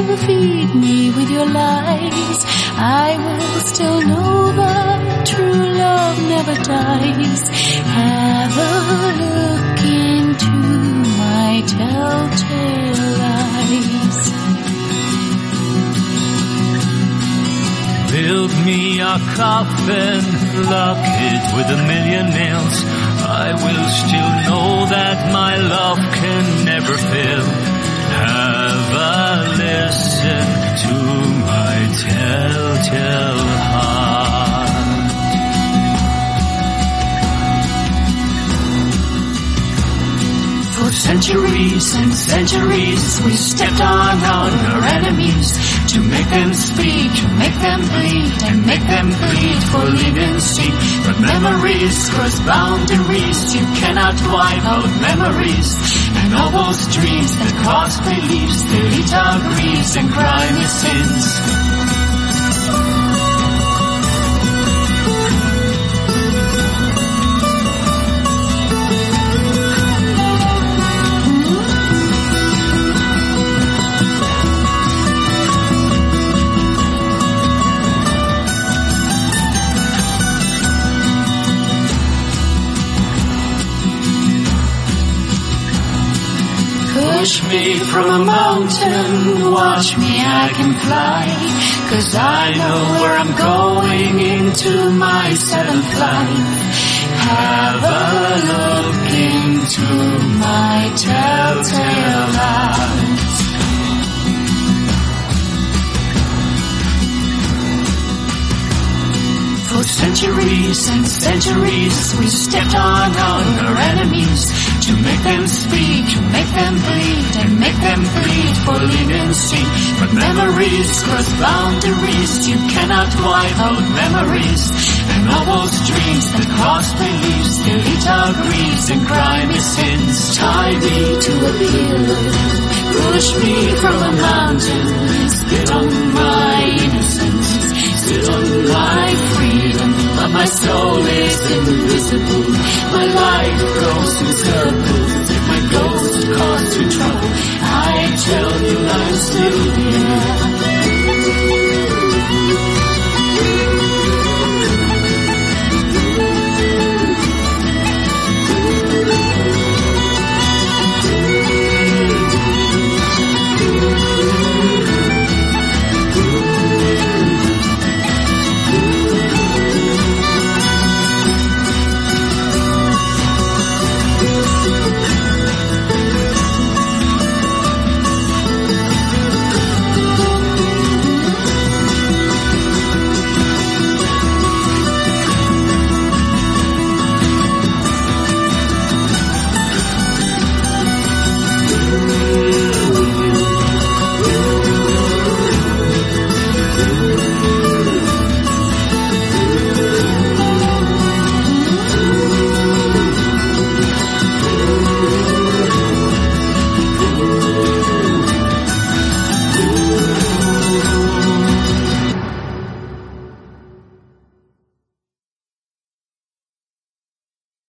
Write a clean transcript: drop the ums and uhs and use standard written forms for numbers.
will feed me with your lies, I will still know that true love never dies. Have a look into my telltale eyes. Build me a coffin, lock it with 1,000,000 nails. I will still know that my love can never fail. Have a listen to my telltale heart. For centuries and centuries we stepped on our enemies to make them speak, to make them bleed, and make them bleed for living sea. But memories cross boundaries, you cannot wipe out memories. And all those dreams that cross beliefs, they eat our griefs and grimy sins. Push me from a mountain, watch me, I can fly, 'cause I know where I'm going into my seventh life. Have a look into my telltale eyes. For centuries and centuries we stepped on our enemies to make them speak, to make them bleed, and make them bleed for living sea. But memories cross boundaries, you cannot wipe out memories. And all those dreams that cross beliefs, they eat our griefs and grimy sins. Tie me to a pillar, push me from a mountain, spit on my innocence, spit on my freedom. But my soul is invisible, my life goes in circles. If my ghost caused you trouble, I tell you I'm still